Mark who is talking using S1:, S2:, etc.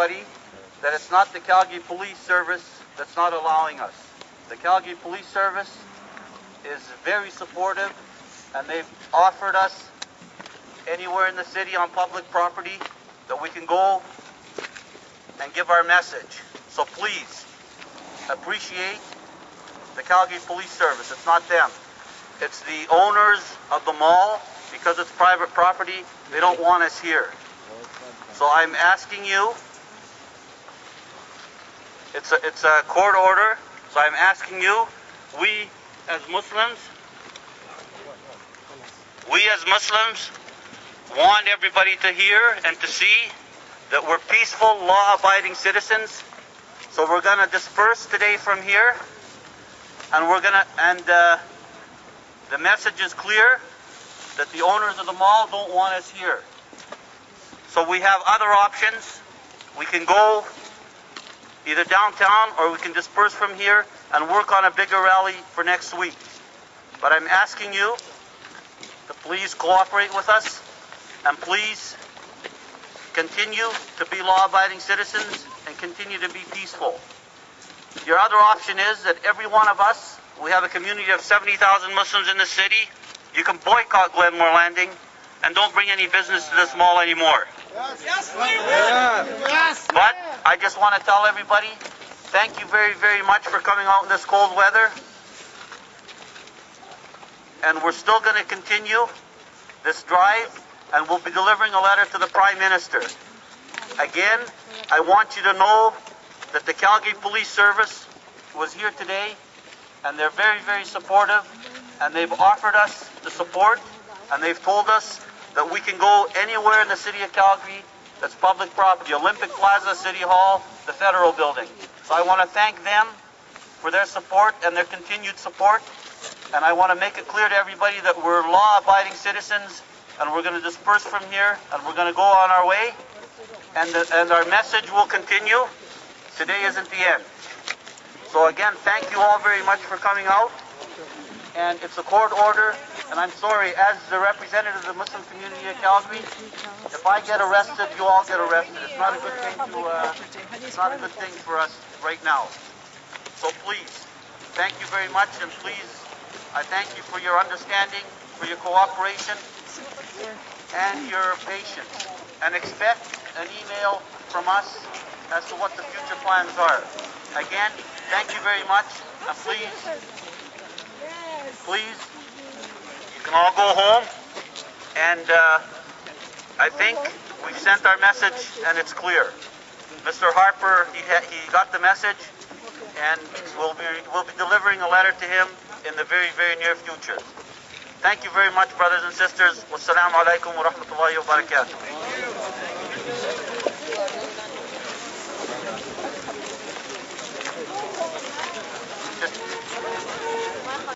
S1: everybody that it's not the Calgary Police Service that's not allowing us. The Calgary Police Service is very supportive, and they've offered us anywhere in the city on public property that we can go and give our message. So please appreciate the Calgary Police Service. It's not them. It's the owners of the mall. Because it's private property, they don't want us here. So I'm asking you, it's a court order, so I'm asking you, we as Muslims want everybody to hear and to see that we're peaceful, law-abiding citizens. So we're going to disperse today from here, and the message is clear that the owners of the mall don't want us here. So we have other options. We can go either downtown or we can disperse from here and work on a bigger rally for next week. But I'm asking you to please cooperate with us and please continue to be law-abiding citizens and continue to be peaceful. Your other option is that every one of us, we have a community of 70,000 Muslims in the city. You can boycott Glenmore Landing and don't bring any business to this mall anymore.
S2: Yes, yes.
S1: But I just want to tell everybody, thank you very, very much for coming out in this cold weather. And we're still going to continue this drive, and we'll be delivering a letter to the Prime Minister. Again, I want you to know that the Calgary Police Service was here today, and they're very, very supportive. And they've offered us the support, and they've told us that we can go anywhere in the city of Calgary that's public property, Olympic Plaza, City Hall, the Federal Building. So I want to thank them for their support and their continued support, and I want to make it clear to everybody that we're law-abiding citizens, and we're going to disperse from here, and we're going to go on our way, and our message will continue. Today isn't the end. So again, thank you all very much for coming out. And it's a court order, and I'm sorry, as the representative of the Muslim community of Calgary, if I get arrested, you all get arrested. It's not a good thing it's not a good thing for us right now. So please, thank you very much, and please, I thank you for your understanding, for your cooperation, and your patience. And expect an email from us as to what the future plans are. Again, thank you very much, and please, you can all go home, and I think we've sent our message and it's clear. Mr. Harper, he got the message, and we'll be delivering a letter to him in the very, very near future. Thank you very much, brothers and sisters. Wassalamu alaikum wa rahmatullahi wa barakatuh.